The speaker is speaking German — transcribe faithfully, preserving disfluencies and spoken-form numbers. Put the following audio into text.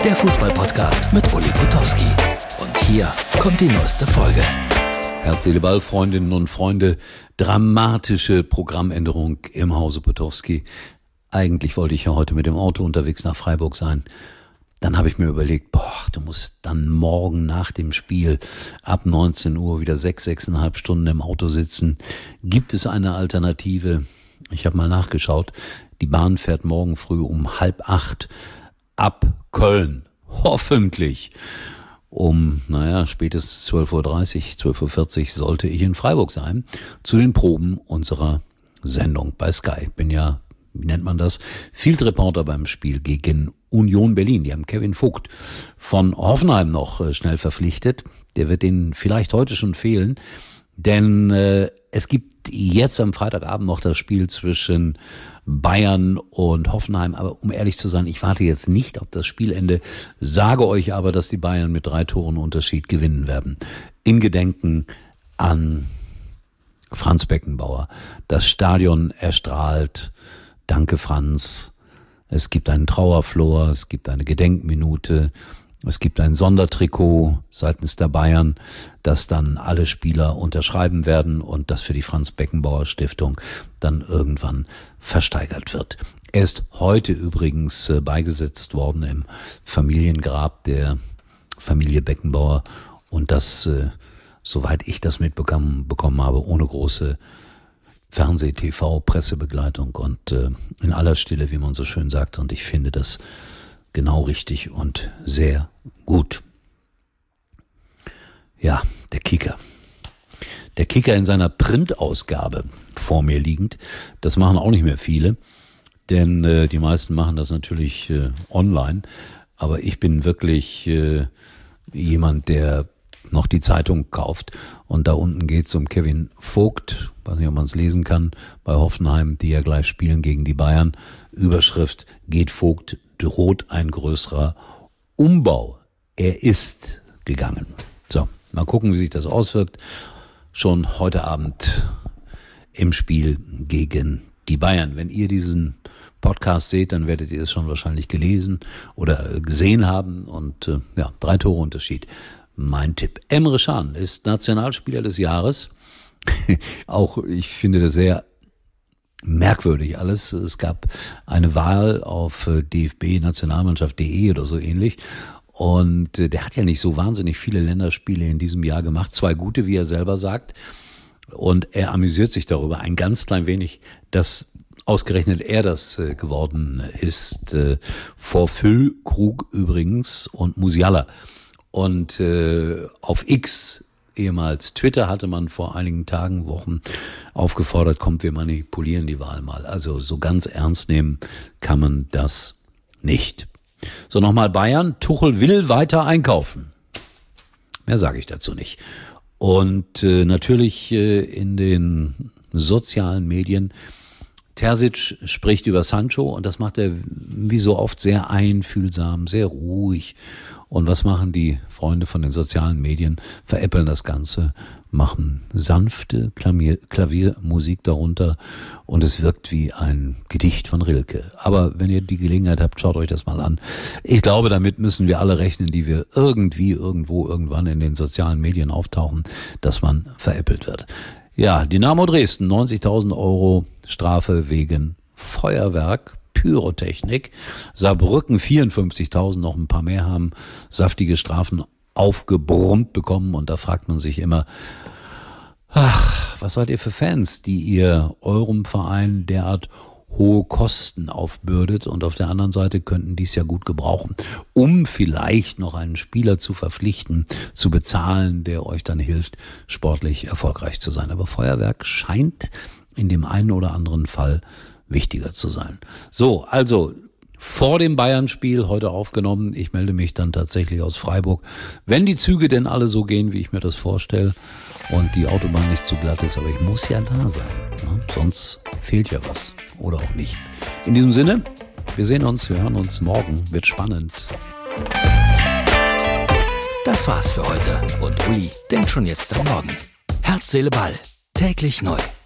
der Fußball-Podcast mit Uli Potowski. Und hier kommt die neueste Folge. Herz, Seele, Ball, Freundinnen und Freunde, dramatische Programmänderung im Hause Potowski. Eigentlich wollte ich ja heute mit dem Auto unterwegs nach Freiburg sein. Dann habe ich mir überlegt, boah, du musst dann morgen nach dem Spiel ab neunzehn Uhr wieder sechs, sechseinhalb Stunden im Auto sitzen. Gibt es eine Alternative? Ich habe mal nachgeschaut. Die Bahn fährt morgen früh um halb acht ab Köln. Hoffentlich. Um, naja, spätestens zwölf Uhr dreißig, zwölf Uhr vierzig sollte ich in Freiburg sein, zu den Proben unserer Sendung bei Sky. Bin ja, wie nennt man das, Field Reporter beim Spiel gegen Union Berlin. Die haben Kevin Vogt von Hoffenheim noch äh, schnell verpflichtet. Der wird denen vielleicht heute schon fehlen, denn äh, es gibt jetzt am Freitagabend noch das Spiel zwischen Bayern und Hoffenheim. Aber um ehrlich zu sein, ich warte jetzt nicht auf das Spielende, sage euch aber, dass die Bayern mit drei Toren Unterschied gewinnen werden. In Gedenken an Franz Beckenbauer. Das Stadion erstrahlt. Danke, Franz. Es gibt einen Trauerflor, es gibt eine Gedenkminute, es gibt ein Sondertrikot seitens der Bayern, das dann alle Spieler unterschreiben werden und das für die Franz-Beckenbauer-Stiftung dann irgendwann versteigert wird. Er ist heute übrigens beigesetzt worden im Familiengrab der Familie Beckenbauer und das, soweit ich das mitbekommen bekommen habe, ohne große Fernseh-, T V-, Pressebegleitung und äh, in aller Stille, wie man so schön sagt. Und ich finde das genau richtig und sehr gut. Ja, der Kicker. Der Kicker in seiner Printausgabe vor mir liegend, das machen auch nicht mehr viele, denn äh, die meisten machen das natürlich äh, online. Aber ich bin wirklich äh, jemand, der noch die Zeitung kauft. Und da unten geht's um Kevin Vogt, weiß nicht, ob man es lesen kann, bei Hoffenheim, die ja gleich spielen gegen die Bayern. Überschrift: Geht Vogt, droht ein größerer Umbau. Er ist gegangen. So, mal gucken, wie sich das auswirkt. Schon heute Abend im Spiel gegen die Bayern. Wenn ihr diesen Podcast seht, dann werdet ihr es schon wahrscheinlich gelesen oder gesehen haben. Und äh, ja, drei Tore Unterschied. Mein Tipp. Emre Can ist Nationalspieler des Jahres. Auch ich finde das sehr merkwürdig alles. Es gab eine Wahl auf d f b nationalmannschaft punkt de oder so ähnlich. Und der hat ja nicht so wahnsinnig viele Länderspiele in diesem Jahr gemacht. Zwei gute, wie er selber sagt. Und er amüsiert sich darüber ein ganz klein wenig, dass ausgerechnet er das geworden ist. Vor Füllkrug übrigens und Musiala. Und äh, auf X, ehemals Twitter, hatte man vor einigen Tagen, Wochen aufgefordert, kommt, wir manipulieren die Wahl mal. Also so ganz ernst nehmen kann man das nicht. So, nochmal Bayern. Tuchel will weiter einkaufen. Mehr sage ich dazu nicht. Und äh, natürlich äh, in den sozialen Medien, Terzic spricht über Sancho und das macht er wie so oft sehr einfühlsam, sehr ruhig. Und was machen die Freunde von den sozialen Medien? Veräppeln das Ganze, machen sanfte Klavier, Klaviermusik darunter und es wirkt wie ein Gedicht von Rilke. Aber wenn ihr die Gelegenheit habt, schaut euch das mal an. Ich glaube, damit müssen wir alle rechnen, die wir irgendwie, irgendwo, irgendwann in den sozialen Medien auftauchen, dass man veräppelt wird. Ja, Dynamo Dresden, neunzigtausend Euro Strafe wegen Feuerwerk, Pyrotechnik. Saarbrücken vierundfünfzigtausend, noch ein paar mehr haben saftige Strafen aufgebrummt bekommen. Und da fragt man sich immer, ach, was seid ihr für Fans, die ihr eurem Verein derart hohe Kosten aufbürdet und auf der anderen Seite könnten die es ja gut gebrauchen, um vielleicht noch einen Spieler zu verpflichten, zu bezahlen, der euch dann hilft, sportlich erfolgreich zu sein. Aber Feuerwerk scheint in dem einen oder anderen Fall wichtiger zu sein. So, also vor dem Bayern-Spiel heute aufgenommen. Ich melde mich dann tatsächlich aus Freiburg, wenn die Züge denn alle so gehen, wie ich mir das vorstelle und die Autobahn nicht zu glatt ist. Aber ich muss ja da sein, ne? Sonst fehlt ja was oder auch nicht. In diesem Sinne, wir sehen uns, wir hören uns morgen. Wird spannend. Das war's für heute und Uli denkt schon jetzt am Morgen. Herz, Seele, Ball. Täglich neu.